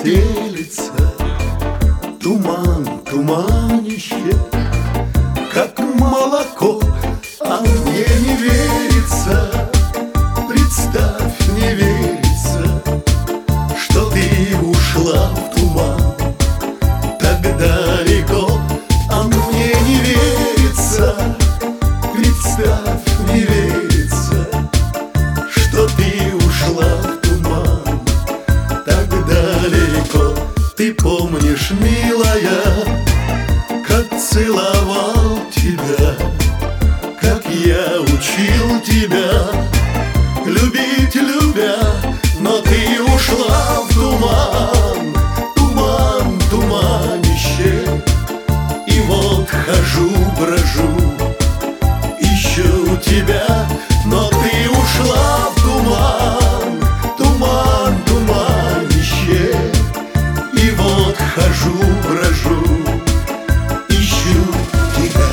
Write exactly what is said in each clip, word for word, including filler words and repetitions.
стелится, туман, туманище, как молоко, а мне не верится. Представь, не верится, что ты ушла в туман так далеко, а мне не верится. Представь, не верится, что ты ушла в туман так далеко. Ты помнишь, милая, как целовал тебя, как я учил тебя любить, любя, но ты ушла в туман, туман, туманище. И вот хожу, брожу, ищу тебя, но ты ушла в туман, туман, туманище. И вот хожу, брожу, ищу тебя.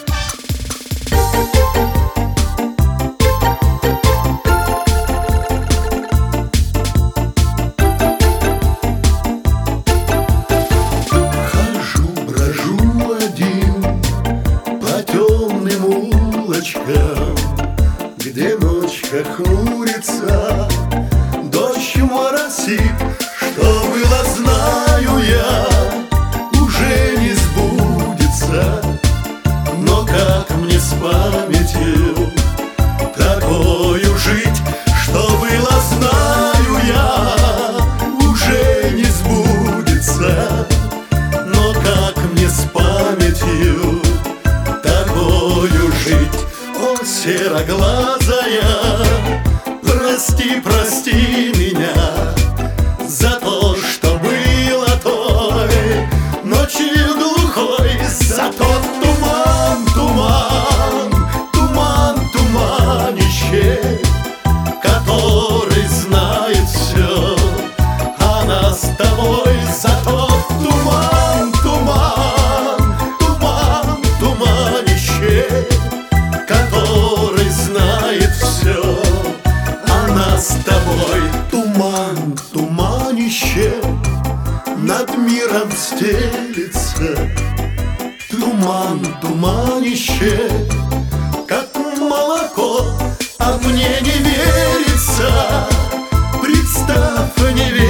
Хожу, брожу один по темным улочкам, где ночь хмурится, дождь моросит. Что было, знаю я, уже не сбудется. Но как мне с памятью такою жить? Что было, знаю я, уже не сбудется. Но как мне с памятью такою жить? О, сероглазая, прости, прости меня за то, что было той ночью глухой, за тот туман, туман, туман, туманище, который знает все о нас с тобой. За тот туман, туман, туман, туманище, который знает все о нас с тобой. Туман, туманище над миром стелится, туман, туманище, как молоко, а мне не верится. Представь, не верится,